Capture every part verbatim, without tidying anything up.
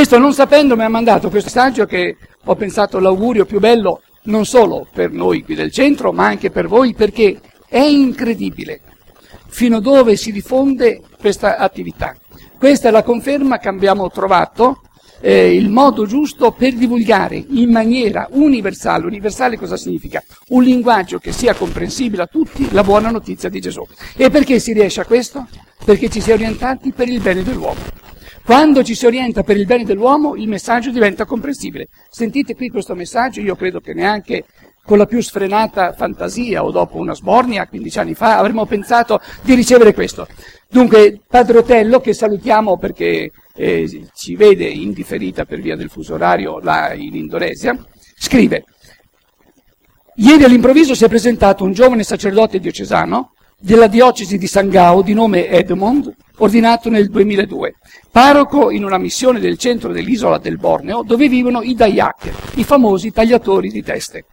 Questo non sapendo mi ha mandato questo messaggio che ho pensato l'augurio più bello non solo per noi qui del centro, ma anche per voi, perché è incredibile fino dove si diffonde questa attività. Questa è la conferma che abbiamo trovato eh, il modo giusto per divulgare in maniera universale. Universale cosa significa? Un linguaggio che sia comprensibile a tutti la buona notizia di Gesù. E perché si riesce a questo? Perché ci si è orientati per il bene dell'uomo. Quando ci si orienta per il bene dell'uomo, il messaggio diventa comprensibile. Sentite qui questo messaggio, io credo che neanche con la più sfrenata fantasia o dopo una sbornia, quindici anni fa, avremmo pensato di ricevere questo. Dunque, Padre Otello, che salutiamo perché eh, ci vede in differita per via del fuso orario là in Indonesia, scrive: ieri all'improvviso si è presentato un giovane sacerdote diocesano della diocesi di Sangao di nome Edmond, ordinato nel duemiladue, parroco in una missione del centro dell'isola del Borneo, dove vivono i Dayak, i famosi tagliatori di teste.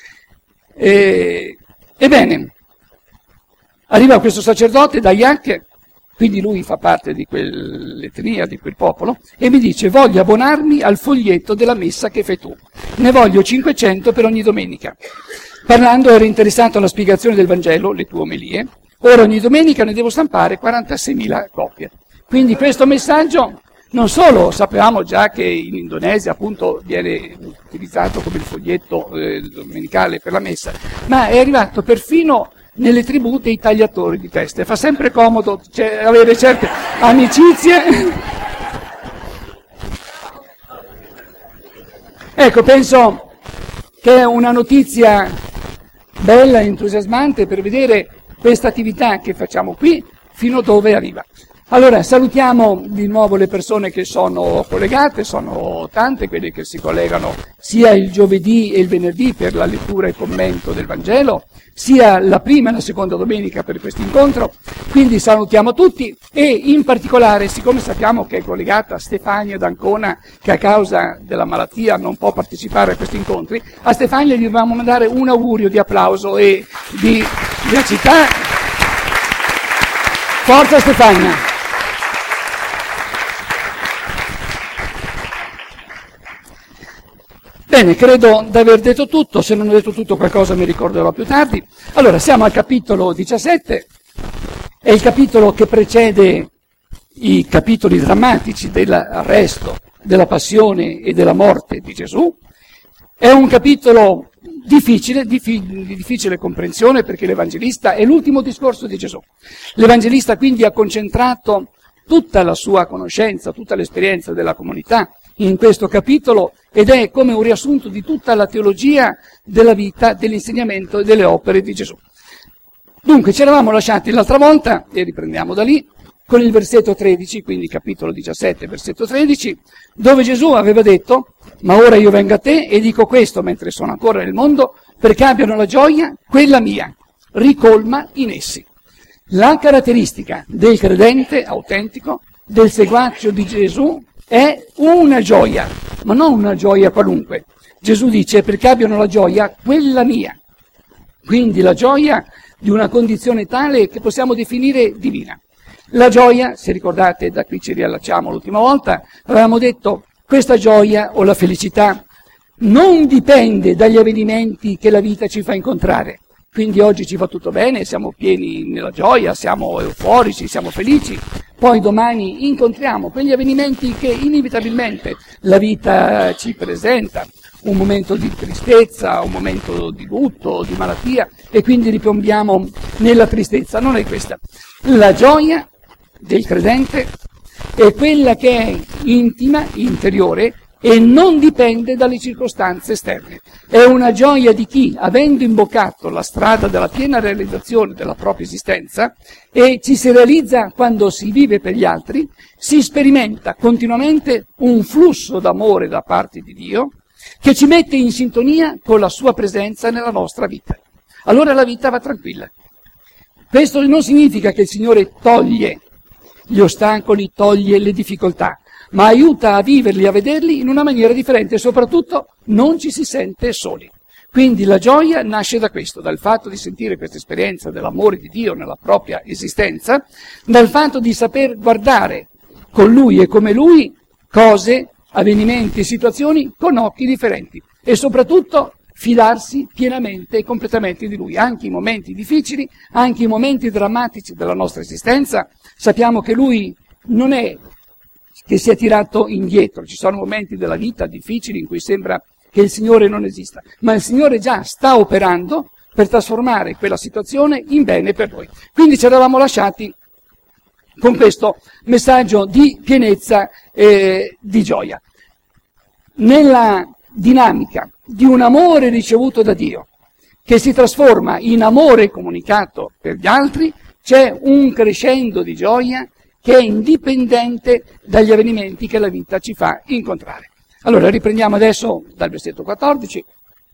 E, ebbene, arriva questo sacerdote Dayak, quindi lui fa parte di quell'etnia, di quel popolo, e mi dice: voglio abbonarmi al foglietto della messa che fai tu, ne voglio cinquecento per ogni domenica. Parlando ero interessato alla spiegazione del Vangelo, le tue omelie, ora ogni domenica ne devo stampare quarantaseimila copie. Quindi questo messaggio non solo sapevamo già che in Indonesia appunto viene utilizzato come il foglietto eh, domenicale per la messa, ma è arrivato perfino nelle tribù dei tagliatori di teste. Fa sempre comodo cioè, avere certe amicizie. Ecco, penso che è una notizia bella e entusiasmante per vedere questa attività che facciamo qui fino dove arriva. Allora, salutiamo di nuovo le persone che sono collegate, sono tante quelle che si collegano sia il giovedì e il venerdì per la lettura e commento del Vangelo, sia la prima e la seconda domenica per questo incontro, quindi salutiamo tutti e in particolare, siccome sappiamo che è collegata Stefania d'Ancona, che a causa della malattia non può partecipare a questi incontri, a Stefania gli dobbiamo mandare un augurio di applauso e di felicità. Forza Stefania! Bene, credo di aver detto tutto, se non ho detto tutto qualcosa mi ricorderò più tardi. Allora, siamo al capitolo diciassette, è il capitolo che precede i capitoli drammatici dell'arresto, della passione e della morte di Gesù. È un capitolo difficile, di difficile comprensione perché l'Evangelista è l'ultimo discorso di Gesù. L'Evangelista quindi ha concentrato tutta la sua conoscenza, tutta l'esperienza della comunità in questo capitolo ed è come un riassunto di tutta la teologia della vita, dell'insegnamento e delle opere di Gesù. Dunque, ci eravamo lasciati l'altra volta, e riprendiamo da lì, con il versetto tredici, quindi capitolo diciassette, versetto tredici, dove Gesù aveva detto: ma ora io vengo a te e dico questo mentre sono ancora nel mondo, perché abbiano la gioia, quella mia, ricolma in essi. La caratteristica del credente autentico, del seguace di Gesù, è una gioia, ma non una gioia qualunque. Gesù dice: perché abbiano la gioia, quella mia. Quindi la gioia di una condizione tale che possiamo definire divina. La gioia, se ricordate, da qui ci riallacciamo l'ultima volta, avevamo detto, questa gioia o la felicità non dipende dagli avvenimenti che la vita ci fa incontrare. Quindi oggi ci va tutto bene, siamo pieni nella gioia, siamo euforici, siamo felici. Poi domani incontriamo quegli avvenimenti che inevitabilmente la vita ci presenta, un momento di tristezza, un momento di lutto, di malattia, e quindi ripiombiamo nella tristezza. Non è questa. La gioia del credente è quella che è intima, interiore, e non dipende dalle circostanze esterne. È una gioia di chi, avendo imboccato la strada della piena realizzazione della propria esistenza, e ci si realizza quando si vive per gli altri, si sperimenta continuamente un flusso d'amore da parte di Dio che ci mette in sintonia con la sua presenza nella nostra vita. Allora la vita va tranquilla. Questo non significa che il Signore toglie gli ostacoli, toglie le difficoltà, ma aiuta a viverli, a vederli in una maniera differente e soprattutto non ci si sente soli. Quindi la gioia nasce da questo, dal fatto di sentire questa esperienza dell'amore di Dio nella propria esistenza, dal fatto di saper guardare con Lui e come Lui cose avvenimenti e situazioni con occhi differenti e soprattutto fidarsi pienamente e completamente di Lui, anche in momenti difficili, anche in momenti drammatici della nostra esistenza. Sappiamo che Lui non è che si è tirato indietro, ci sono momenti della vita difficili in cui sembra che il Signore non esista, ma il Signore già sta operando per trasformare quella situazione in bene per noi. Quindi ci eravamo lasciati con questo messaggio di pienezza e di gioia. Nella dinamica di un amore ricevuto da Dio, che si trasforma in amore comunicato per gli altri, c'è un crescendo di gioia che è indipendente dagli avvenimenti che la vita ci fa incontrare. Allora riprendiamo adesso dal versetto quattordici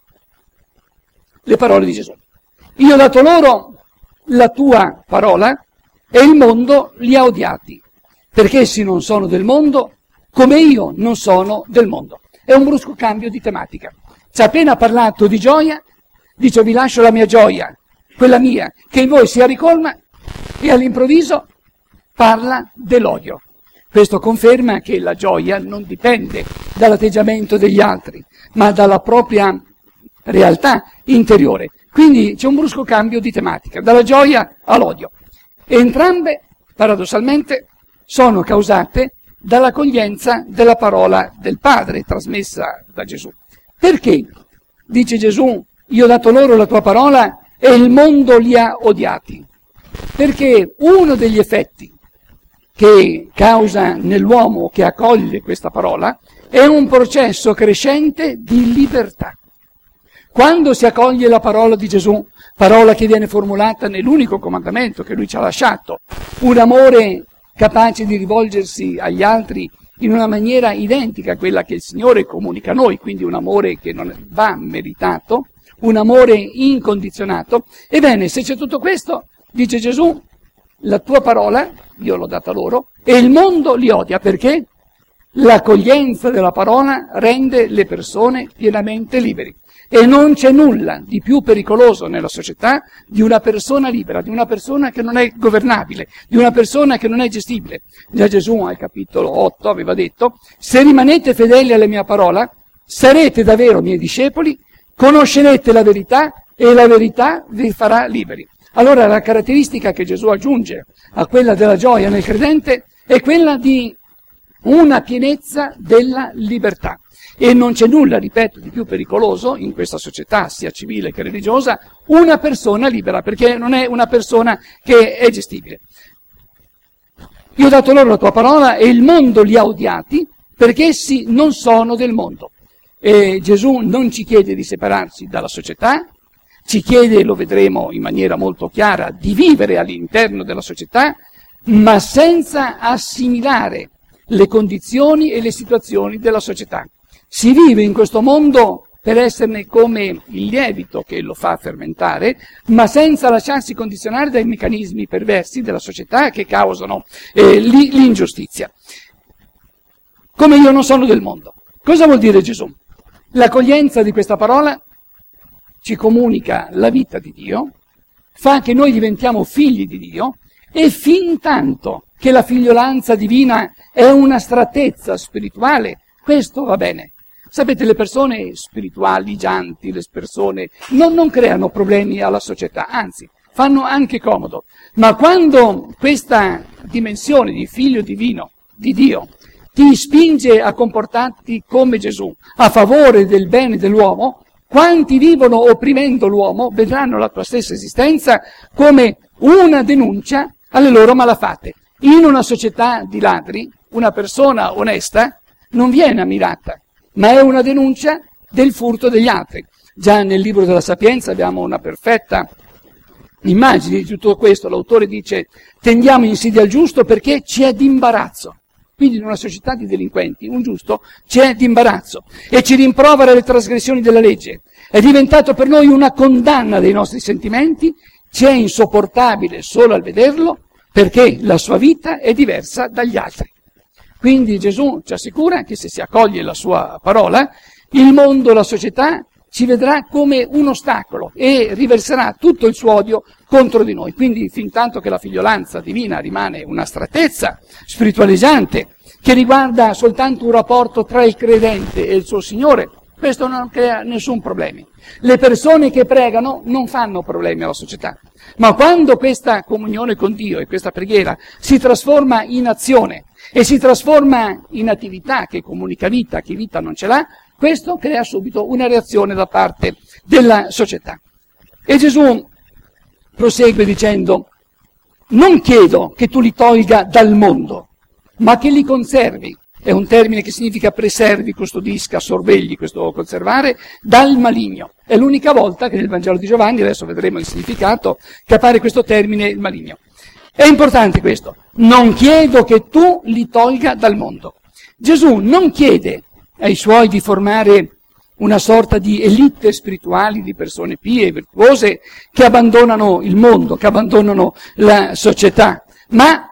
le parole di Gesù. Io ho dato loro la tua parola e il mondo li ha odiati, perché essi non sono del mondo come io non sono del mondo. È un brusco cambio di tematica. Ci ha appena parlato di gioia, dice vi lascio la mia gioia, quella mia, che in voi si ricolma, e all'improvviso parla dell'odio. Questo conferma che la gioia non dipende dall'atteggiamento degli altri, ma dalla propria realtà interiore. Quindi c'è un brusco cambio di tematica, dalla gioia all'odio. E entrambe, paradossalmente, sono causate dall'accoglienza della parola del Padre trasmessa da Gesù. Perché? Dice Gesù, io ho dato loro la tua parola e il mondo li ha odiati. Perché uno degli effetti che causa nell'uomo che accoglie questa parola è un processo crescente di libertà. Quando si accoglie la parola di Gesù, parola che viene formulata nell'unico comandamento che Lui ci ha lasciato, un amore capace di rivolgersi agli altri in una maniera identica a quella che il Signore comunica a noi, quindi un amore che non va meritato, un amore incondizionato. Ebbene, se c'è tutto questo, dice Gesù, la tua parola, io l'ho data loro, e il mondo li odia, perché l'accoglienza della parola rende le persone pienamente liberi. E non c'è nulla di più pericoloso nella società di una persona libera, di una persona che non è governabile, di una persona che non è gestibile. Già Gesù al capitolo otto aveva detto, se rimanete fedeli alla mia parola, sarete davvero miei discepoli, conoscerete la verità e la verità vi farà liberi. Allora la caratteristica che Gesù aggiunge a quella della gioia nel credente è quella di una pienezza della libertà. E non c'è nulla, ripeto, di più pericoloso in questa società, sia civile che religiosa, una persona libera, perché non è una persona che è gestibile. Io ho dato loro la tua parola e il mondo li ha odiati perché essi non sono del mondo. E Gesù non ci chiede di separarci dalla società, ci chiede, lo vedremo in maniera molto chiara, di vivere all'interno della società, ma senza assimilare le condizioni e le situazioni della società. Si vive in questo mondo per esserne come il lievito che lo fa fermentare, ma senza lasciarsi condizionare dai meccanismi perversi della società che causano eh, l'ingiustizia. Come io non sono del mondo. Cosa vuol dire Gesù? L'accoglienza di questa parola ci comunica la vita di Dio, fa che noi diventiamo figli di Dio, e fin tanto che la figliolanza divina è un'astrattezza spirituale, questo va bene. Sapete, le persone spiritualizzanti, le persone non, non creano problemi alla società, anzi, fanno anche comodo. Ma quando questa dimensione di figlio divino, di Dio, ti spinge a comportarti come Gesù, a favore del bene dell'uomo, quanti vivono opprimendo l'uomo vedranno la tua stessa esistenza come una denuncia alle loro malafatte. In una società di ladri, una persona onesta non viene ammirata, ma è una denuncia del furto degli altri. Già nel libro della Sapienza abbiamo una perfetta immagine di tutto questo. L'autore dice: tendiamo insidia al giusto perché ci è d'imbarazzo. Quindi in una società di delinquenti, un giusto c'è d'imbarazzo e ci rimprovera le trasgressioni della legge. È diventato per noi una condanna dei nostri sentimenti, ci è insopportabile solo al vederlo perché la sua vita è diversa dagli altri. Quindi Gesù ci assicura che se si accoglie la sua parola, il mondo, la società ci vedrà come un ostacolo e riverserà tutto il suo odio contro di noi. Quindi fin tanto che la figliolanza divina rimane un'astrattezza spiritualizzante che riguarda soltanto un rapporto tra il credente e il suo Signore, questo non crea nessun problema. Le persone che pregano non fanno problemi alla società, ma quando questa comunione con Dio e questa preghiera si trasforma in azione e si trasforma in attività che comunica vita, chi vita non ce l'ha, questo crea subito una reazione da parte della società. E Gesù prosegue dicendo: non chiedo che tu li tolga dal mondo, ma che li conservi. È un termine che significa preservi, custodisca, sorvegli, questo conservare, dal maligno. È l'unica volta che nel Vangelo di Giovanni, adesso vedremo il significato, che appare questo termine, il maligno. È importante questo. Non chiedo che tu li tolga dal mondo. Gesù non chiede ai suoi di formare una sorta di elite spirituali, di persone pie e virtuose che abbandonano il mondo, che abbandonano la società, ma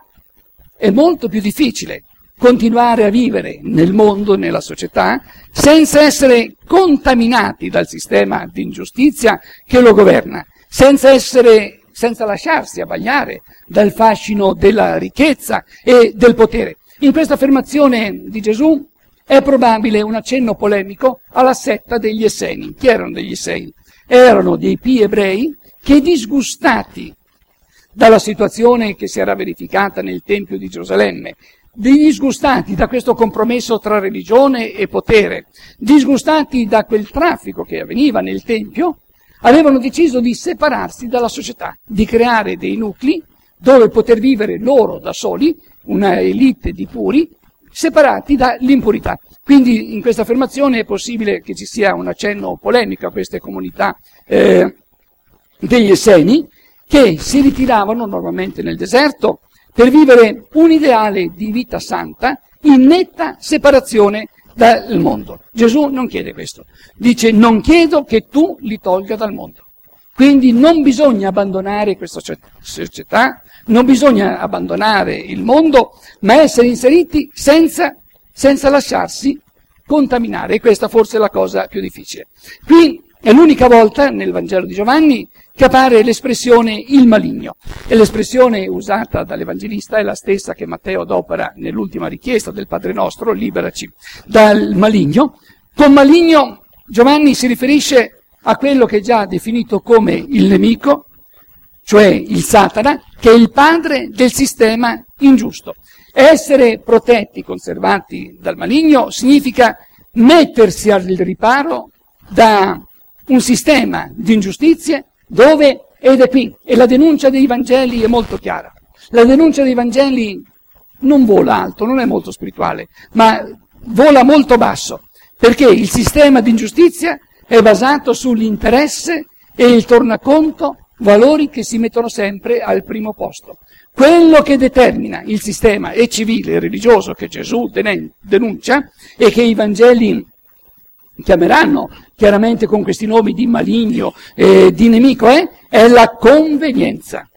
è molto più difficile continuare a vivere nel mondo, nella società, senza essere contaminati dal sistema di ingiustizia che lo governa, senza essere, senza lasciarsi abbagliare dal fascino della ricchezza e del potere. In questa affermazione di Gesù è probabile un accenno polemico alla setta degli Esseni. Chi erano degli Esseni? Erano dei pii ebrei che, disgustati dalla situazione che si era verificata nel Tempio di Gerusalemme, disgustati da questo compromesso tra religione e potere, disgustati da quel traffico che avveniva nel Tempio, avevano deciso di separarsi dalla società, di creare dei nuclei dove poter vivere loro da soli, una elite di puri, separati dall'impurità. Quindi in questa affermazione è possibile che ci sia un accenno polemico a queste comunità eh, degli Esseni, che si ritiravano normalmente nel deserto per vivere un ideale di vita santa in netta separazione dal mondo. Gesù non chiede questo. Dice: non chiedo che tu li tolga dal mondo. Quindi non bisogna abbandonare questa società, non bisogna abbandonare il mondo, ma essere inseriti senza, senza lasciarsi contaminare. E questa forse è la cosa più difficile. Qui è l'unica volta nel Vangelo di Giovanni che appare l'espressione il maligno. E l'espressione usata dall'Evangelista è la stessa che Matteo adopera nell'ultima richiesta del Padre Nostro: liberaci dal maligno. Con maligno Giovanni si riferisce a quello che è già definito come il nemico, cioè il Satana, che è il padre del sistema ingiusto. Essere protetti, conservati dal maligno, significa mettersi al riparo da un sistema di ingiustizie dove, ed è qui, e la denuncia dei Vangeli è molto chiara. La denuncia dei Vangeli non vola alto, non è molto spirituale, ma vola molto basso, perché il sistema di ingiustizia è basato sull'interesse e il tornaconto, valori che si mettono sempre al primo posto. Quello che determina il sistema è civile e religioso che Gesù denuncia e che i Vangeli chiameranno chiaramente con questi nomi di maligno e di nemico, è, è la convenienza.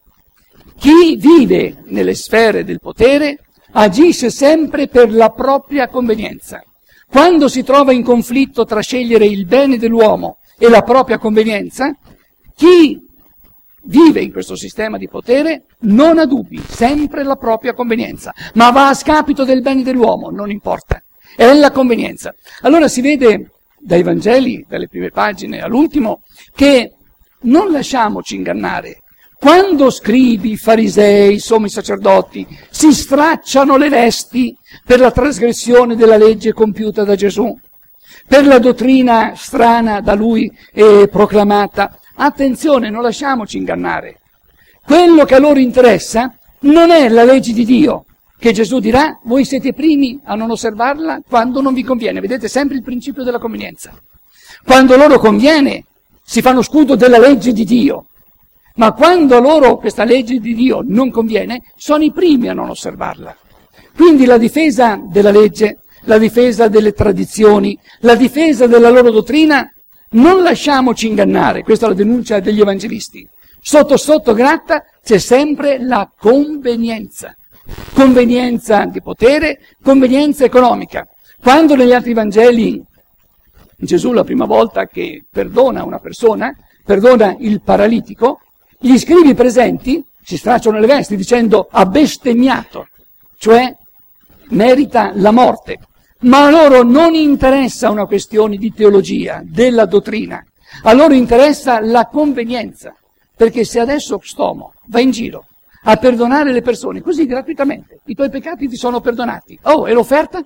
Chi vive nelle sfere del potere agisce sempre per la propria convenienza. Quando si trova in conflitto tra scegliere il bene dell'uomo e la propria convenienza, chi vive in questo sistema di potere non ha dubbi, sempre la propria convenienza, ma va a scapito del bene dell'uomo, non importa, è la convenienza. Allora si vede dai Vangeli, dalle prime pagine all'ultimo, che non lasciamoci ingannare. Quando scribi, farisei, sommi sacerdoti si stracciano le vesti per la trasgressione della legge compiuta da Gesù, per la dottrina strana da lui eh, proclamata, attenzione, non lasciamoci ingannare. Quello che a loro interessa non è la legge di Dio, che Gesù dirà: voi siete i primi a non osservarla quando non vi conviene. Vedete sempre il principio della convenienza. Quando loro conviene si fanno scudo della legge di Dio, ma quando a loro questa legge di Dio non conviene, sono i primi a non osservarla. Quindi la difesa della legge, la difesa delle tradizioni, la difesa della loro dottrina, non lasciamoci ingannare, questa è la denuncia degli evangelisti. Sotto sotto gratta c'è sempre la convenienza. Convenienza di potere, convenienza economica. Quando negli altri Vangeli Gesù la prima volta che perdona una persona, perdona il paralitico, gli scribi presenti si stracciano le vesti dicendo ha bestemmiato, cioè merita la morte. Ma a loro non interessa una questione di teologia, della dottrina, a loro interessa la convenienza, perché se adesso Stomo va in giro a perdonare le persone così gratuitamente, i tuoi peccati ti sono perdonati, oh, e l'offerta?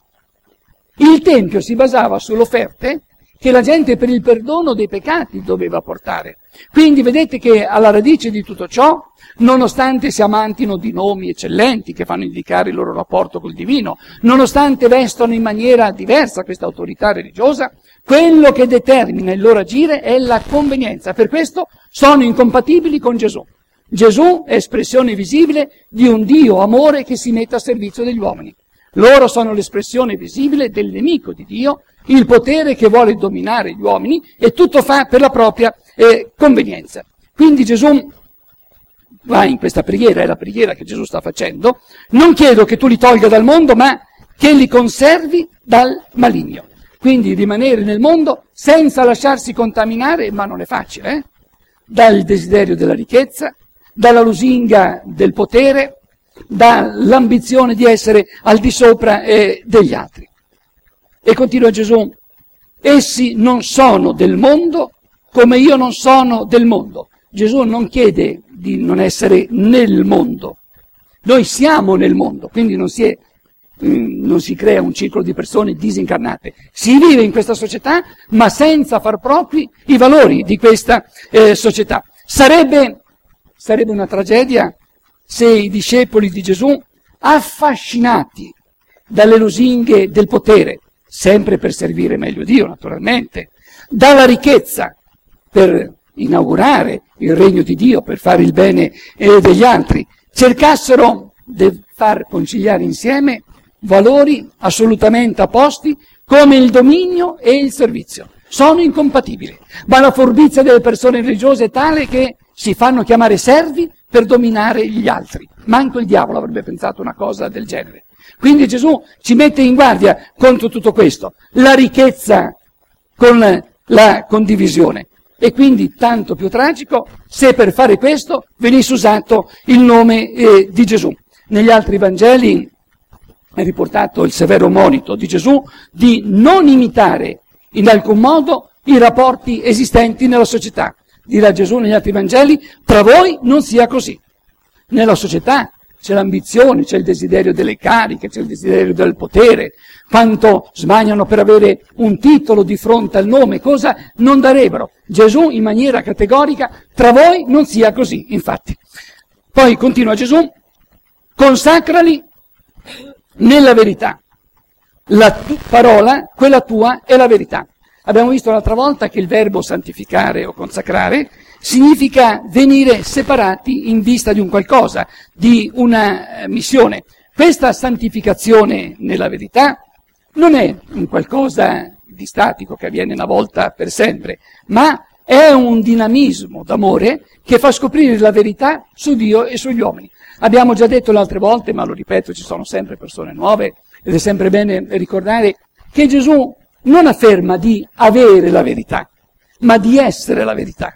Il Tempio si basava sulle offerte che la gente per il perdono dei peccati doveva portare. Quindi vedete che alla radice di tutto ciò, nonostante si amantino di nomi eccellenti che fanno indicare il loro rapporto col divino, nonostante vestono in maniera diversa questa autorità religiosa, quello che determina il loro agire è la convenienza. Per questo sono incompatibili con Gesù. Gesù è espressione visibile di un Dio amore che si mette a servizio degli uomini. Loro sono l'espressione visibile del nemico di Dio, il potere che vuole dominare gli uomini, e tutto fa per la propria eh, convenienza. Quindi Gesù va in questa preghiera, è la preghiera che Gesù sta facendo: non chiedo che tu li tolga dal mondo, ma che li conservi dal maligno. Quindi rimanere nel mondo senza lasciarsi contaminare, ma non è facile, eh? dal desiderio della ricchezza, dalla lusinga del potere, dall'ambizione di essere al di sopra eh, degli altri. E continua Gesù: essi non sono del mondo come io non sono del mondo. Gesù non chiede di non essere nel mondo. Noi siamo nel mondo, quindi non si, è, mh, non si crea un circolo di persone disincarnate. Si vive in questa società, ma senza far propri i valori di questa eh, società. Sarebbe, sarebbe una tragedia se i discepoli di Gesù, affascinati dalle lusinghe del potere, sempre per servire meglio Dio naturalmente, dalla ricchezza per inaugurare il regno di Dio, per fare il bene eh, degli altri, cercassero di far conciliare insieme valori assolutamente opposti come il dominio e il servizio. Sono incompatibili, ma la furbizia delle persone religiose è tale che si fanno chiamare servi per dominare gli altri. Manco il diavolo avrebbe pensato una cosa del genere. Quindi Gesù ci mette in guardia contro tutto questo, la ricchezza con la condivisione. E quindi tanto più tragico se per fare questo venisse usato il nome eh, di Gesù. Negli altri Vangeli è riportato il severo monito di Gesù di non imitare in alcun modo i rapporti esistenti nella società. Dirà Gesù negli altri Vangeli: tra voi non sia così. Nella società c'è l'ambizione, c'è il desiderio delle cariche, c'è il desiderio del potere, quanto smaniano per avere un titolo di fronte al nome, cosa non darebbero. Gesù in maniera categorica: tra voi non sia così, infatti. Poi continua Gesù: consacrali nella verità. La tu- parola, quella tua, è la verità. Abbiamo visto l'altra volta che il verbo santificare o consacrare significa venire separati in vista di un qualcosa, di una missione. Questa santificazione nella verità non è un qualcosa di statico che avviene una volta per sempre, ma è un dinamismo d'amore che fa scoprire la verità su Dio e sugli uomini. Abbiamo già detto le altre volte, ma lo ripeto, ci sono sempre persone nuove ed è sempre bene ricordare che Gesù non afferma di avere la verità, ma di essere la verità.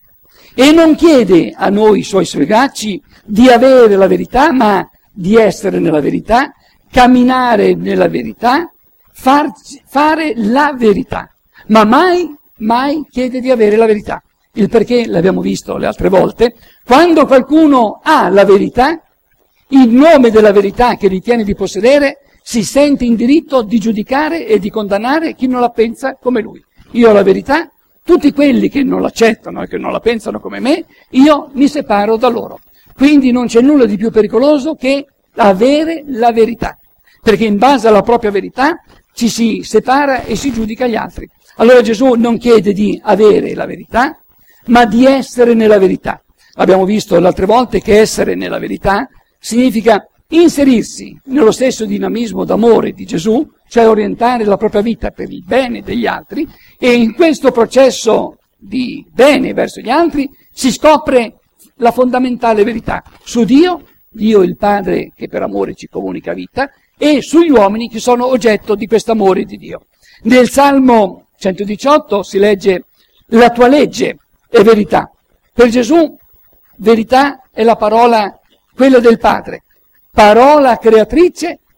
E non chiede a noi, suoi seguaci, di avere la verità, ma di essere nella verità, camminare nella verità, far, fare la verità. Ma mai, mai chiede di avere la verità. Il perché l'abbiamo visto le altre volte. Quando qualcuno ha la verità, in nome della verità che ritiene di possedere, si sente in diritto di giudicare e di condannare chi non la pensa come lui. Io ho la verità, tutti quelli che non l'accettano e che non la pensano come me, io mi separo da loro. Quindi non c'è nulla di più pericoloso che avere la verità, perché in base alla propria verità ci si separa e si giudica gli altri. Allora Gesù non chiede di avere la verità, ma di essere nella verità. Abbiamo visto le altre volte che essere nella verità significa inserirsi nello stesso dinamismo d'amore di Gesù, cioè orientare la propria vita per il bene degli altri, e in questo processo di bene verso gli altri si scopre la fondamentale verità su Dio, Dio il Padre che per amore ci comunica vita, e sugli uomini che sono oggetto di questo amore di Dio. Nel Salmo centodiciotto si legge: la tua legge è verità. Per Gesù verità è la parola, quella del Padre, parola creatrice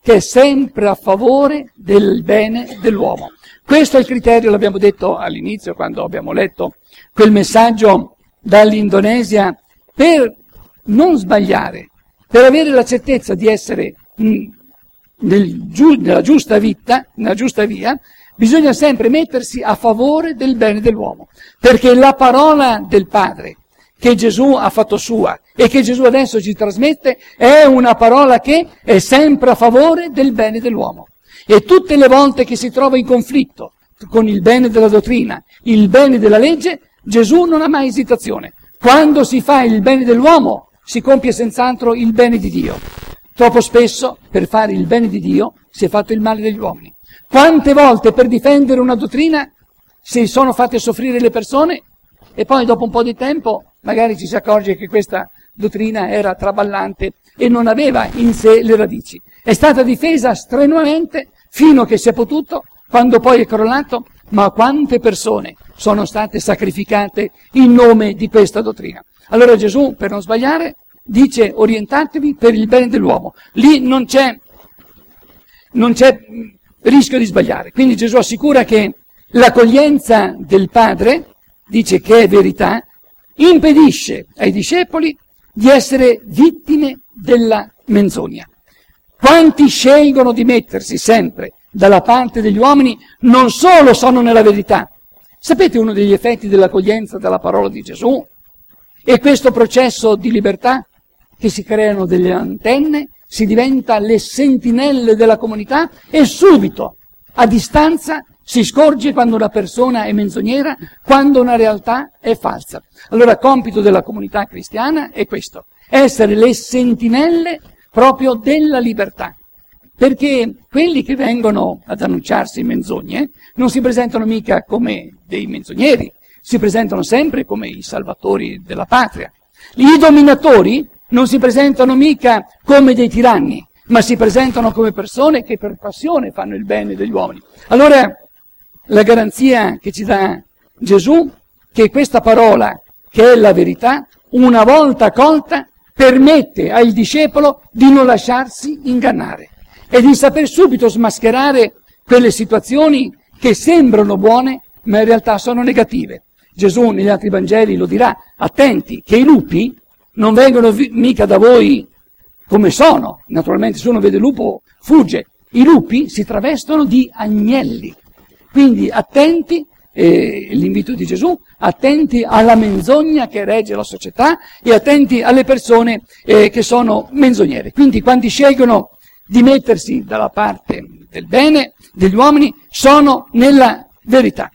che è sempre a favore del bene dell'uomo. Questo è il criterio, l'abbiamo detto all'inizio quando abbiamo letto quel messaggio dall'Indonesia, per non sbagliare, per avere la certezza di essere mh, nel giu- nella giusta vita, nella giusta via, bisogna sempre mettersi a favore del bene dell'uomo, perché la parola del Padre che Gesù ha fatto sua e che Gesù adesso ci trasmette è una parola che è sempre a favore del bene dell'uomo. E tutte le volte che si trova in conflitto con il bene della dottrina, il bene della legge, Gesù non ha mai esitazione. Quando si fa il bene dell'uomo, si compie senz'altro il bene di Dio. Troppo spesso, per fare il bene di Dio, si è fatto il male degli uomini. Quante volte per difendere una dottrina si sono fatte soffrire le persone e poi dopo un po' di tempo magari ci si accorge che questa dottrina era traballante e non aveva in sé le radici. È stata difesa strenuamente fino a che si è potuto, quando poi è crollato, ma quante persone sono state sacrificate in nome di questa dottrina. Allora Gesù, per non sbagliare, dice orientatevi per il bene dell'uomo. Lì non c'è, non c'è rischio di sbagliare. Quindi Gesù assicura che l'accoglienza del Padre, dice che è verità, impedisce ai discepoli di essere vittime della menzogna. Quanti scelgono di mettersi sempre dalla parte degli uomini non solo sono nella verità. Sapete uno degli effetti dell'accoglienza della parola di Gesù? E questo processo di libertà, che si creano delle antenne, si diventa le sentinelle della comunità e subito, a distanza, si scorge quando una persona è menzognera, quando una realtà è falsa. Allora, compito della comunità cristiana è questo, essere le sentinelle proprio della libertà. Perché quelli che vengono ad annunciarsi menzogne non si presentano mica come dei menzogneri, si presentano sempre come i salvatori della patria. I dominatori non si presentano mica come dei tiranni, ma si presentano come persone che per passione fanno il bene degli uomini. Allora, la garanzia che ci dà Gesù, che questa parola, che è la verità, una volta colta, permette al discepolo di non lasciarsi ingannare e di saper subito smascherare quelle situazioni che sembrano buone, ma in realtà sono negative. Gesù negli altri Vangeli lo dirà, attenti, che i lupi non vengono vi- mica da voi come sono. Naturalmente se uno vede il lupo fugge. I lupi si travestono di agnelli. Quindi attenti, eh, l'invito di Gesù, attenti alla menzogna che regge la società e attenti alle persone eh, che sono menzognere. Quindi quando scelgono di mettersi dalla parte del bene degli uomini sono nella verità.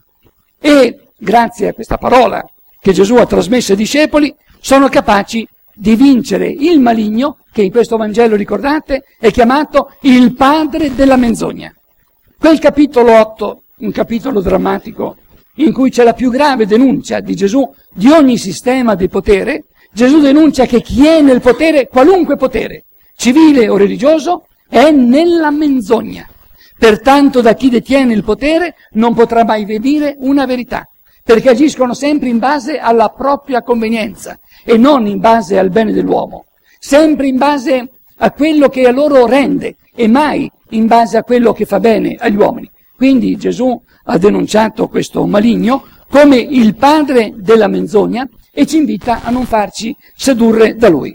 E grazie a questa parola che Gesù ha trasmesso ai discepoli sono capaci di vincere il maligno, che in questo Vangelo, ricordate, è chiamato il padre della menzogna. Quel capitolo otto, un capitolo drammatico, in cui c'è la più grave denuncia di Gesù di ogni sistema di potere, Gesù denuncia che chi è nel potere, qualunque potere, civile o religioso, è nella menzogna. Pertanto da chi detiene il potere non potrà mai venire una verità, perché agiscono sempre in base alla propria convenienza e non in base al bene dell'uomo, sempre in base a quello che a loro rende e mai in base a quello che fa bene agli uomini. Quindi Gesù ha denunciato questo maligno come il padre della menzogna e ci invita a non farci sedurre da lui.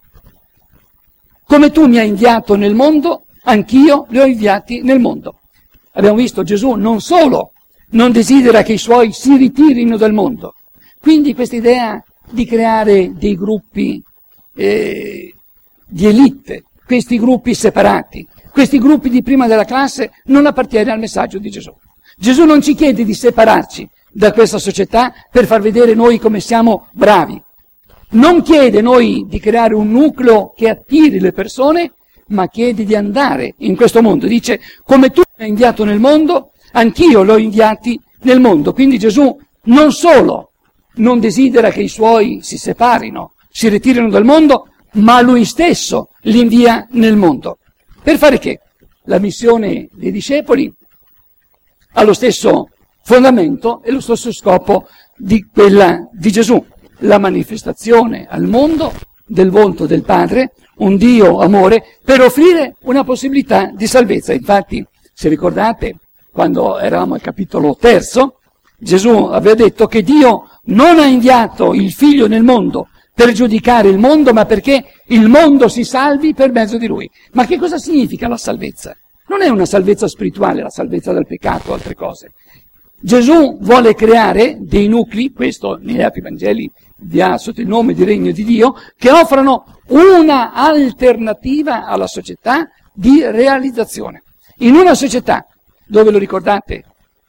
Come tu mi hai inviato nel mondo, anch'io li ho inviati nel mondo. Abbiamo visto, Gesù non solo non desidera che i suoi si ritirino dal mondo, quindi questa idea di creare dei gruppi eh, di elite, questi gruppi separati, questi gruppi di prima della classe, non appartiene al messaggio di Gesù. Gesù non ci chiede di separarci da questa società per far vedere noi come siamo bravi. Non chiede noi di creare un nucleo che attiri le persone, ma chiede di andare in questo mondo. Dice, come tu mi hai inviato nel mondo, anch'io l'ho inviati nel mondo. Quindi Gesù non solo non desidera che i suoi si separino, si ritirino dal mondo, ma lui stesso li invia nel mondo. Per fare che? La missione dei discepoli ha lo stesso fondamento e lo stesso scopo di quella di Gesù. La manifestazione al mondo del volto del Padre, un Dio amore, per offrire una possibilità di salvezza. Infatti, se ricordate, quando eravamo al capitolo terzo, Gesù aveva detto che Dio non ha inviato il Figlio nel mondo per giudicare il mondo, ma perché il mondo si salvi per mezzo di Lui. Ma che cosa significa la salvezza? Non è una salvezza spirituale, la salvezza dal peccato o altre cose. Gesù vuole creare dei nuclei, questo negli altri Vangeli vi ha sotto il nome di Regno di Dio, che offrano una alternativa alla società di realizzazione. In una società dove, lo ricordate,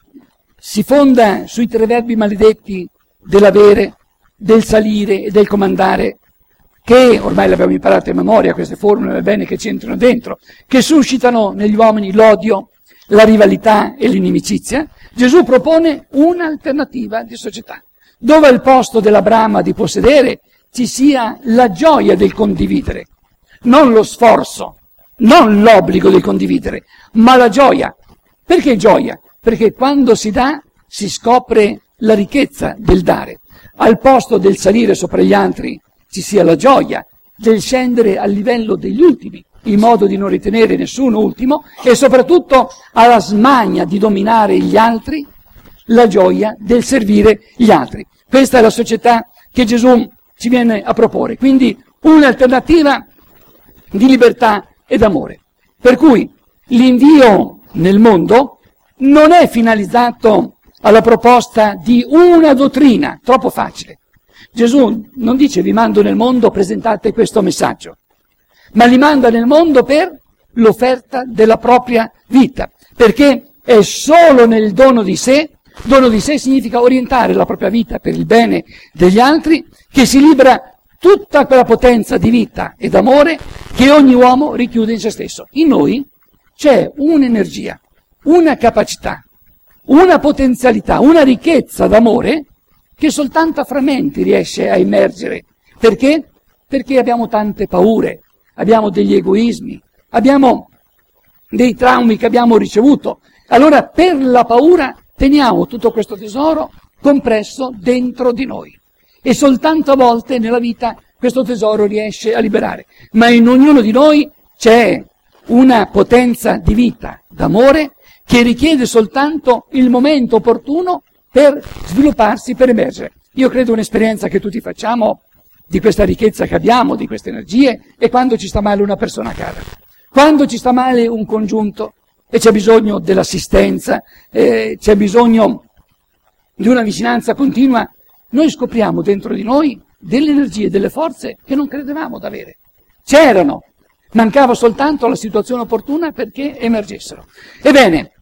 si fonda sui tre verbi maledetti dell'avere, del salire e del comandare, che ormai l'abbiamo imparato a memoria, queste formule va bene che c'entrano dentro, che suscitano negli uomini l'odio, la rivalità e l'inimicizia, Gesù propone un'alternativa di società, dove al posto della brama di possedere ci sia la gioia del condividere, non lo sforzo, non l'obbligo del condividere, ma la gioia. Perché gioia? Perché quando si dà si scopre la ricchezza del dare. Al posto del salire sopra gli altri ci sia la gioia del scendere al livello degli ultimi, in modo di non ritenere nessuno ultimo, e soprattutto alla smania di dominare gli altri, la gioia del servire gli altri. Questa è la società che Gesù ci viene a proporre, quindi un'alternativa di libertà e d'amore. Per cui l'invio nel mondo non è finalizzato alla proposta di una dottrina troppo facile. Gesù non dice vi mando nel mondo, presentate questo messaggio, ma li manda nel mondo per l'offerta della propria vita, perché è solo nel dono di sé, dono di sé significa orientare la propria vita per il bene degli altri, che si libera tutta quella potenza di vita e d'amore che ogni uomo richiude in se stesso. In noi c'è un'energia, una capacità, una potenzialità, una ricchezza d'amore che soltanto a frammenti riesce a emergere. Perché? Perché abbiamo tante paure, abbiamo degli egoismi, abbiamo dei traumi che abbiamo ricevuto. Allora per la paura teniamo tutto questo tesoro compresso dentro di noi. E soltanto a volte nella vita questo tesoro riesce a liberare. Ma in ognuno di noi c'è una potenza di vita, d'amore, che richiede soltanto il momento opportuno per svilupparsi, per emergere. Io credo un'esperienza che tutti facciamo di questa ricchezza che abbiamo, di queste energie, è quando ci sta male una persona cara, quando ci sta male un congiunto e c'è bisogno dell'assistenza, eh, c'è bisogno di una vicinanza continua, noi scopriamo dentro di noi delle energie, delle forze che non credevamo d'avere. C'erano, mancava soltanto la situazione opportuna perché emergessero. Ebbene,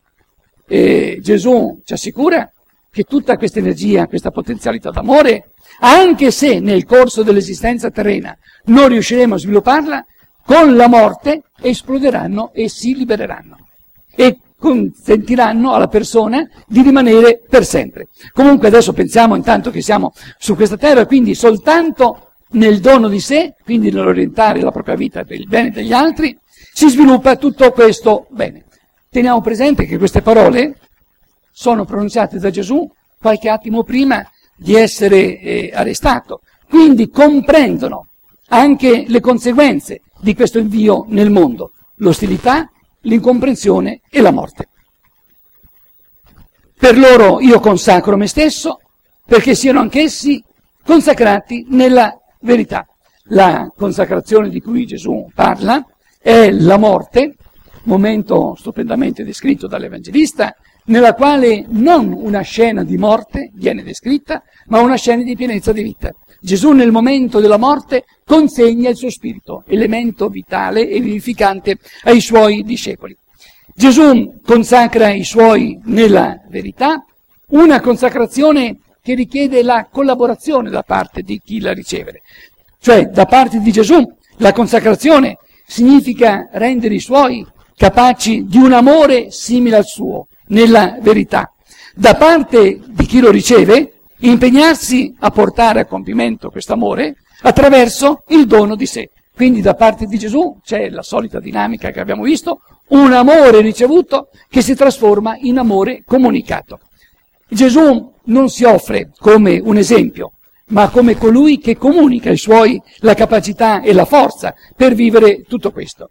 eh, Gesù ci assicura che tutta questa energia, questa potenzialità d'amore, anche se nel corso dell'esistenza terrena non riusciremo a svilupparla, con la morte esploderanno e si libereranno e consentiranno alla persona di rimanere per sempre. Comunque adesso pensiamo intanto che siamo su questa terra, quindi soltanto nel dono di sé, quindi nell'orientare la propria vita per il bene degli altri, si sviluppa tutto questo bene. Teniamo presente che queste parole sono pronunciate da Gesù qualche attimo prima di essere eh, arrestato, quindi comprendono anche le conseguenze di questo invio nel mondo, l'ostilità, l'incomprensione e la morte. Per loro io consacro me stesso perché siano anch'essi consacrati nella verità. La consacrazione di cui Gesù parla è la morte, momento stupendamente descritto dall'Evangelista, nella quale non una scena di morte viene descritta, ma una scena di pienezza di vita. Gesù nel momento della morte consegna il suo spirito, elemento vitale e vivificante, ai suoi discepoli. Gesù consacra i suoi nella verità, una consacrazione che richiede la collaborazione da parte di chi la riceve. Cioè, da parte di Gesù, la consacrazione significa rendere i suoi capaci di un amore simile al suo, nella verità. Da parte di chi lo riceve, impegnarsi a portare a compimento questo amore attraverso il dono di sé. Quindi da parte di Gesù c'è la solita dinamica che abbiamo visto, un amore ricevuto che si trasforma in amore comunicato. Gesù non si offre come un esempio, ma come colui che comunica ai suoi la capacità e la forza per vivere tutto questo.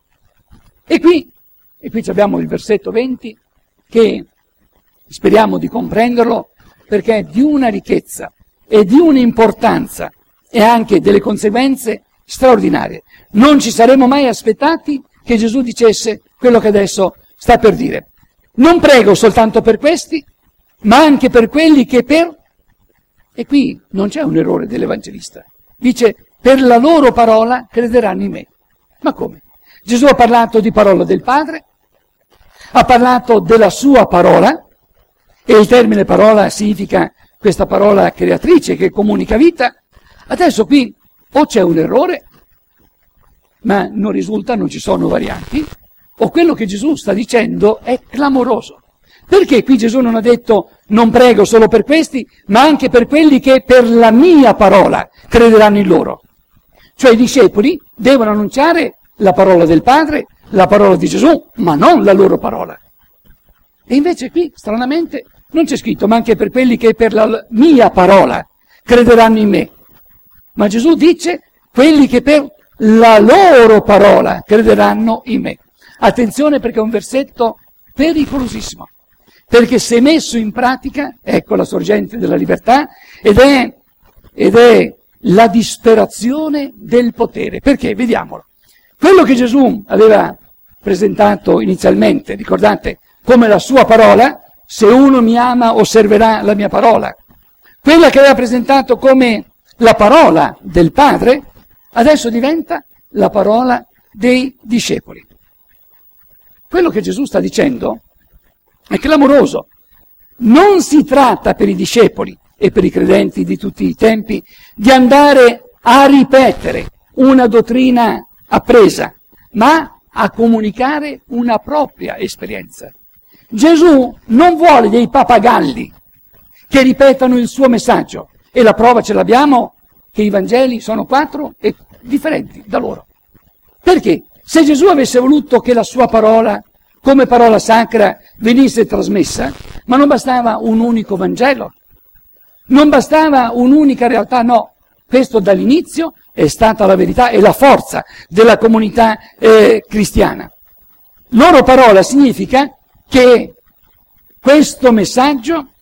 E qui, e qui abbiamo il versetto venti, che speriamo di comprenderlo, perché è di una ricchezza e di un'importanza e anche delle conseguenze straordinarie. Non ci saremmo mai aspettati che Gesù dicesse quello che adesso sta per dire. Non prego soltanto per questi, ma anche per quelli che per... E qui non c'è un errore dell'Evangelista. Dice, per la loro parola crederanno in me. Ma come? Gesù ha parlato di parola del Padre, ha parlato della sua parola, e il termine parola significa questa parola creatrice che comunica vita. Adesso qui o c'è un errore, ma non risulta, non ci sono varianti, o quello che Gesù sta dicendo è clamoroso. Perché qui Gesù non ha detto non prego solo per questi, ma anche per quelli che per la mia parola crederanno in loro? Cioè i discepoli devono annunciare la parola del Padre, la parola di Gesù, ma non la loro parola. E invece qui, stranamente, non c'è scritto, ma anche per quelli che per la mia parola crederanno in me. Ma Gesù dice, quelli che per la loro parola crederanno in me. Attenzione, perché è un versetto pericolosissimo, perché se messo in pratica, ecco la sorgente della libertà, ed è, ed è la disperazione del potere. Perché? Vediamolo. Quello che Gesù aveva presentato inizialmente, ricordate, come la sua parola, se uno mi ama osserverà la mia parola. Quella che aveva presentato come la parola del Padre, adesso diventa la parola dei discepoli. Quello che Gesù sta dicendo è clamoroso. Non si tratta per i discepoli e per i credenti di tutti i tempi di andare a ripetere una dottrina appresa, ma a comunicare una propria esperienza. Gesù non vuole dei papagalli che ripetano il suo messaggio, e la prova ce l'abbiamo che i Vangeli sono quattro e differenti da loro. Perché? Se Gesù avesse voluto che la sua parola, come parola sacra, venisse trasmessa, ma non bastava un unico Vangelo, non bastava un'unica realtà, no. Questo dall'inizio è stata la verità e la forza della comunità eh, cristiana. Loro parola significa che questo messaggio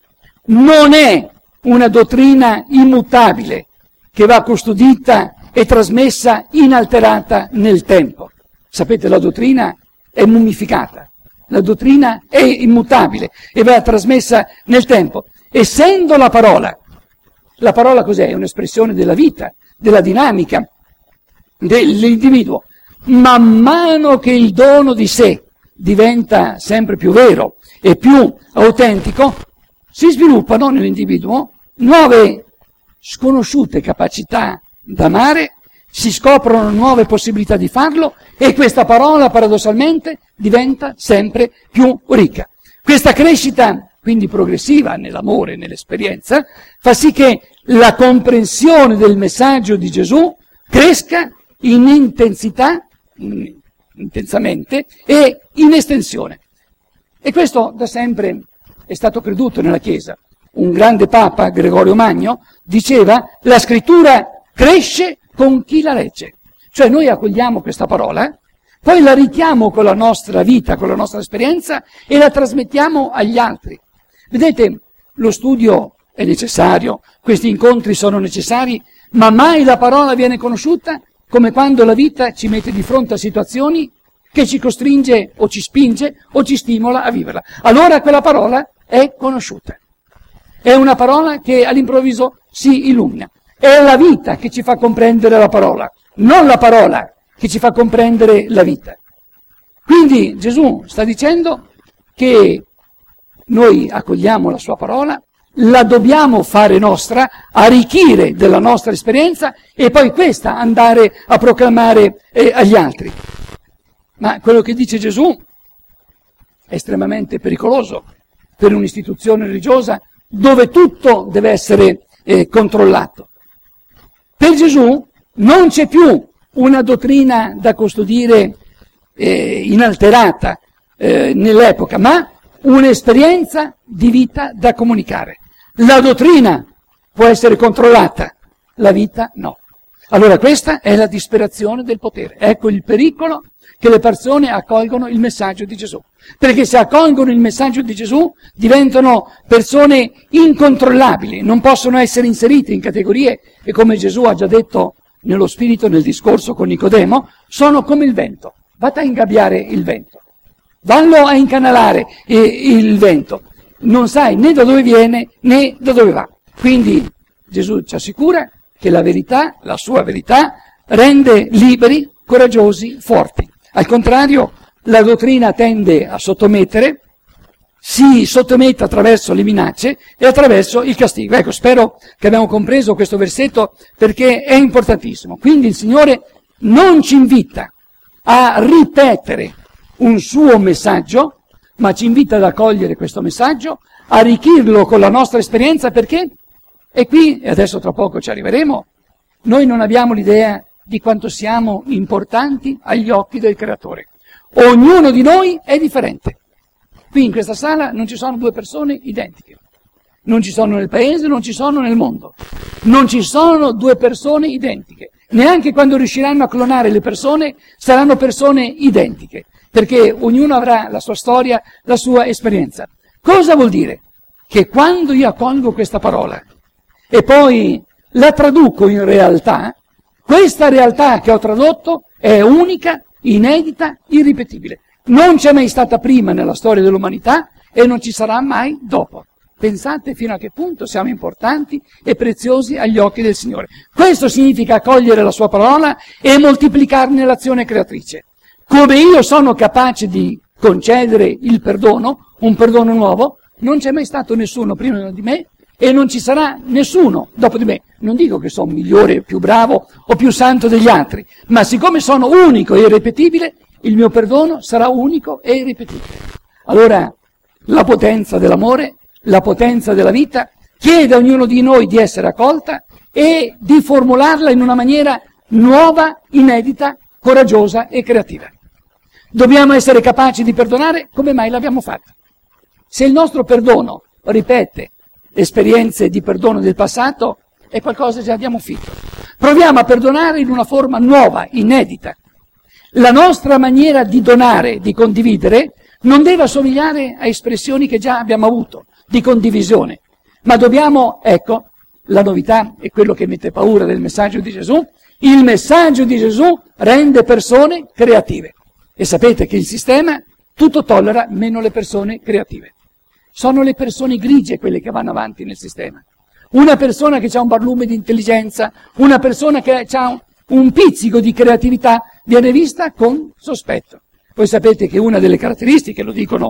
non è una dottrina immutabile che va custodita e trasmessa inalterata nel tempo. Sapete, la dottrina è mummificata, la dottrina è immutabile e va trasmessa nel tempo. Essendo la parola, la parola cos'è? È un'espressione della vita, della dinamica dell'individuo. Man mano che il dono di sé diventa sempre più vero e più autentico, si sviluppano nell'individuo nuove sconosciute capacità d'amare, si scoprono nuove possibilità di farlo e questa parola paradossalmente diventa sempre più ricca. Questa crescita, quindi progressiva nell'amore e nell'esperienza, fa sì che la comprensione del messaggio di Gesù cresca in intensità, in, intensamente e in estensione. E questo da sempre è stato creduto nella Chiesa. Un grande Papa, Gregorio Magno, diceva la scrittura cresce con chi la legge. Cioè noi accogliamo questa parola, poi la richiamo con la nostra vita, con la nostra esperienza e la trasmettiamo agli altri. Vedete, lo studio è necessario, questi incontri sono necessari, ma mai la parola viene conosciuta come quando la vita ci mette di fronte a situazioni che ci costringe o ci spinge o ci stimola a viverla. Allora quella parola è conosciuta. È una parola che all'improvviso si illumina. È la vita che ci fa comprendere la parola, non la parola che ci fa comprendere la vita. Quindi Gesù sta dicendo che noi accogliamo la sua parola, la dobbiamo fare nostra, arricchire della nostra esperienza e poi questa andare a proclamare eh, agli altri. Ma quello che dice Gesù è estremamente pericoloso per un'istituzione religiosa dove tutto deve essere eh, controllato. Per Gesù non c'è più una dottrina da custodire eh, inalterata eh, nell'epoca, ma un'esperienza di vita da comunicare. La dottrina può essere controllata, la vita no. Allora questa è la disperazione del potere. Ecco il pericolo che le persone accolgono il messaggio di Gesù. Perché se accolgono il messaggio di Gesù diventano persone incontrollabili, non possono essere inserite in categorie e, come Gesù ha già detto nello spirito nel discorso con Nicodemo, sono come il vento. Vatti a ingabbiare il vento, vallo a incanalare eh, il vento. Non sai né da dove viene né da dove va. Quindi Gesù ci assicura che la verità, la sua verità, rende liberi, coraggiosi, forti. Al contrario, la dottrina tende a sottomettere, si sottomette attraverso le minacce e attraverso il castigo. Ecco, spero che abbiamo compreso questo versetto perché è importantissimo. Quindi il Signore non ci invita a ripetere un suo messaggio, ma ci invita ad accogliere questo messaggio, a arricchirlo con la nostra esperienza, perché? E qui, e adesso tra poco ci arriveremo, noi non abbiamo l'idea di quanto siamo importanti agli occhi del Creatore. Ognuno di noi è differente. Qui in questa sala non ci sono due persone identiche. Non ci sono nel paese, non ci sono nel mondo. Non ci sono due persone identiche. Neanche quando riusciranno a clonare le persone saranno persone identiche, perché ognuno avrà la sua storia, la sua esperienza. Cosa vuol dire? Che quando io accolgo questa parola e poi la traduco in realtà, questa realtà che ho tradotto è unica, inedita, irripetibile. Non c'è mai stata prima nella storia dell'umanità e non ci sarà mai dopo. Pensate fino a che punto siamo importanti e preziosi agli occhi del Signore. Questo significa accogliere la sua parola e moltiplicarne l'azione creatrice. Come io sono capace di concedere il perdono, un perdono nuovo, non c'è mai stato nessuno prima di me e non ci sarà nessuno dopo di me. Non dico che sono migliore, più bravo o più santo degli altri, ma siccome sono unico e irripetibile, il mio perdono sarà unico e irripetibile. Allora, la potenza dell'amore, la potenza della vita, chiede a ognuno di noi di essere accolta e di formularla in una maniera nuova, inedita, coraggiosa e creativa. Dobbiamo essere capaci di perdonare come mai l'abbiamo fatto. Se il nostro perdono ripete esperienze di perdono del passato, è qualcosa che già abbiamo finito. Proviamo a perdonare in una forma nuova, inedita. La nostra maniera di donare, di condividere, non deve assomigliare a espressioni che già abbiamo avuto, di condivisione, ma dobbiamo, ecco, la novità è quello che mette paura del messaggio di Gesù, il messaggio di Gesù rende persone creative. E sapete che il sistema tutto tollera meno le persone creative. Sono le persone grigie quelle che vanno avanti nel sistema. Una persona che ha un barlume di intelligenza, una persona che ha un, un pizzico di creatività, viene vista con sospetto. Voi sapete che una delle caratteristiche, lo dicono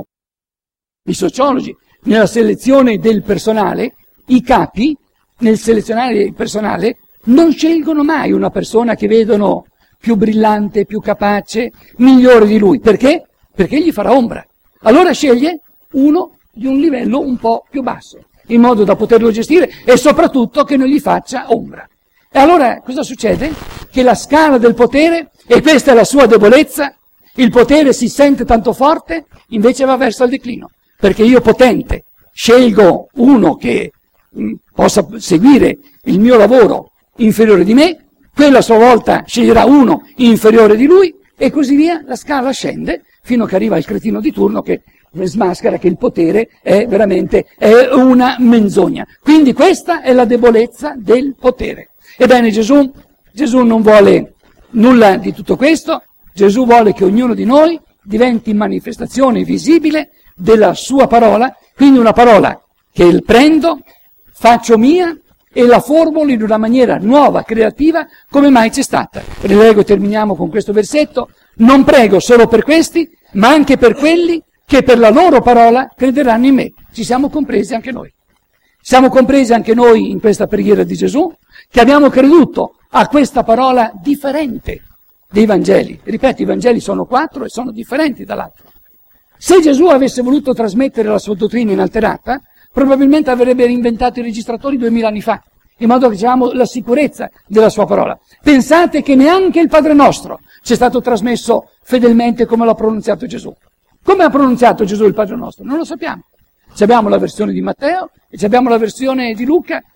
i sociologi, nella selezione del personale, i capi, nel selezionare il personale, non scelgono mai una persona che vedono più brillante, più capace, migliore di lui. Perché? Perché gli farà ombra. Allora sceglie uno di un livello un po' più basso, in modo da poterlo gestire e soprattutto che non gli faccia ombra. E allora cosa succede? Che la scala del potere, e questa è la sua debolezza, il potere si sente tanto forte, invece va verso il declino. Perché io potente scelgo uno che mh, possa seguire il mio lavoro inferiore di me, quella a sua volta sceglierà uno inferiore di lui e così via, la scala scende fino a che arriva il cretino di turno che smaschera che il potere è veramente è una menzogna. Quindi questa è la debolezza del potere. Ebbene Gesù, Gesù non vuole nulla di tutto questo, Gesù vuole che ognuno di noi diventi manifestazione visibile della sua parola, quindi una parola che prendo, faccio mia e la formulo in una maniera nuova, creativa, come mai c'è stata. Rilego e terminiamo con questo versetto. Non prego solo per questi, ma anche per quelli che per la loro parola crederanno in me. Ci siamo compresi anche noi. Siamo compresi anche noi in questa preghiera di Gesù, che abbiamo creduto a questa parola differente dei Vangeli. Ripeto, i Vangeli sono quattro e sono differenti dall'altro. Se Gesù avesse voluto trasmettere la sua dottrina inalterata, probabilmente avrebbe inventato i registratori duemila anni fa, in modo che diciamo la sicurezza della sua parola. Pensate che neanche il Padre Nostro ci è stato trasmesso fedelmente come l'ha pronunziato Gesù. Come ha pronunziato Gesù il Padre Nostro? Non lo sappiamo. Ci abbiamo la versione di Matteo, e ci abbiamo la versione di Luca,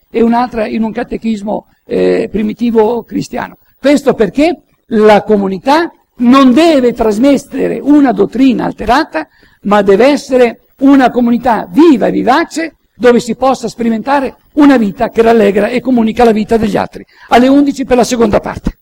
e un'altra in un catechismo eh, primitivo cristiano. Questo perché la comunità non deve trasmettere una dottrina alterata, ma deve essere una comunità viva e vivace dove si possa sperimentare una vita che rallegra e comunica la vita degli altri. Alle undici per la seconda parte.